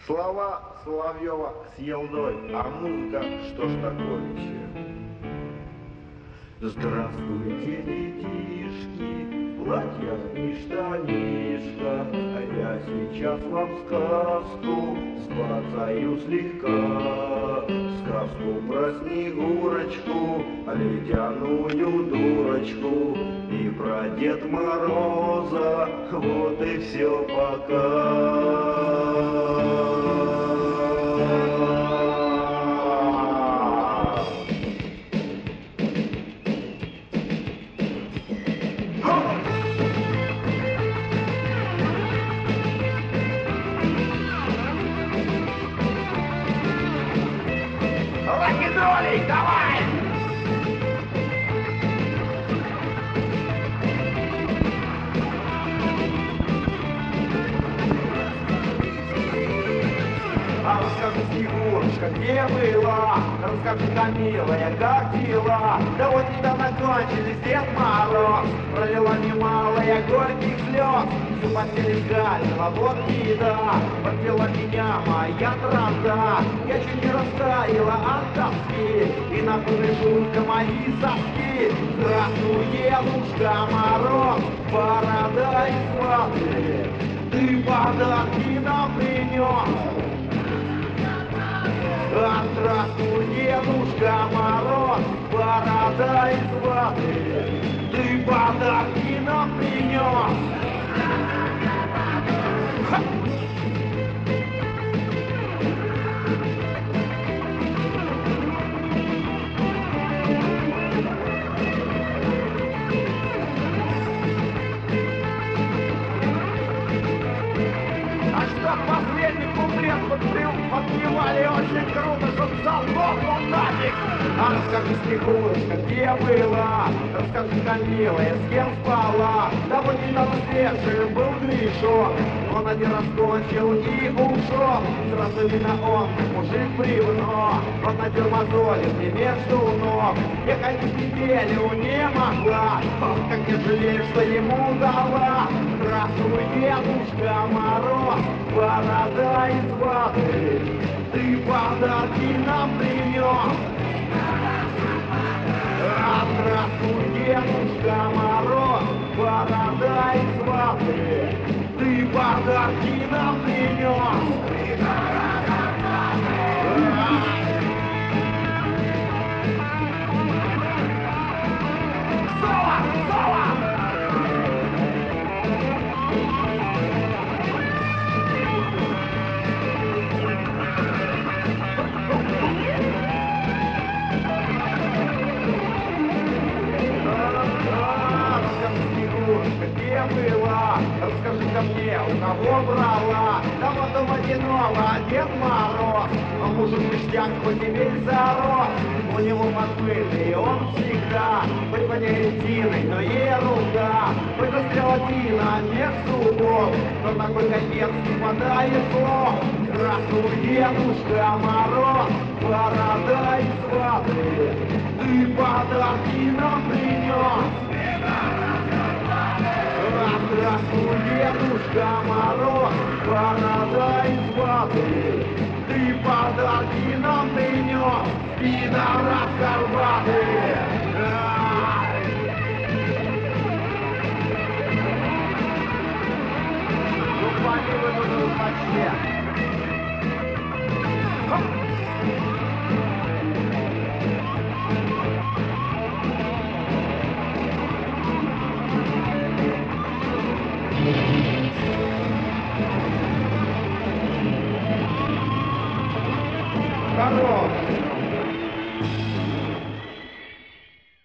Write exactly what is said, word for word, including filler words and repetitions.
Слова Соловьева с Елдой, а музыка что ж такое? Здравствуйте, детишки, платья и штанишка, а я сейчас вам сказку склацаю слегка. Сказку про Снегурочку, ледяную дурочку, и про Дед Мороза, вот и все пока. Рок-н-роллей, давай! А расскажи, Снегурочка, где была? Расскажи-ка, милая, как дела? Да вот недавно кончились Дед Мороз, пролила немалая горьких слез. Всю постель изгалила, вот беда, подвела меня моя транда. Я чуть не растаяла от тоски, и напугали жутко мои соски. Здравствуй, Дедушка Мороз, борода и сваты, ты подарки нам принес. А здравствуй, Дедушка Мороз, борода и сваты, ты подарки нам принес. Ха! А что последний куплет подпил, подпевали очень круто, чтоб заглохло нафиг. А расскажи, Снегурочка, где была? Расскажи-ка, милая, с кем спала? Да вот недавно свежий был грешок, он один раз кончил и ушел. Сразу видно, он мужик бревно, он надел мозоли мне между ног. Я ходить неделю не могла, ох, как я жалею, что ему дала. Здравствуй, Дедушка Мороз, борода и сваты, ты подарки нам принес. А здравствуй, Дедушка Мороз, борода и сваты, ты подарки нам принес. Соло! Соло! Где была? Расскажи-ка мне, у кого брала? Да вот у водяного Дед Мороз, а мужик ништяк, хоть и весь зарос. У него подпыльный он всегда, хоть по резиной, но ерунда. Хоть застрелотина меж зубов, но такой капец не хватает слов. Здравствуй, Дедушка Мороз, борода и сваты, ты подарки нам принес. Здравствуй, Дедушка Мороз, борода и сваты, ты подарки нам принес, пидорас горбатый. Ну, помилуй, ну, вообще. Здорово!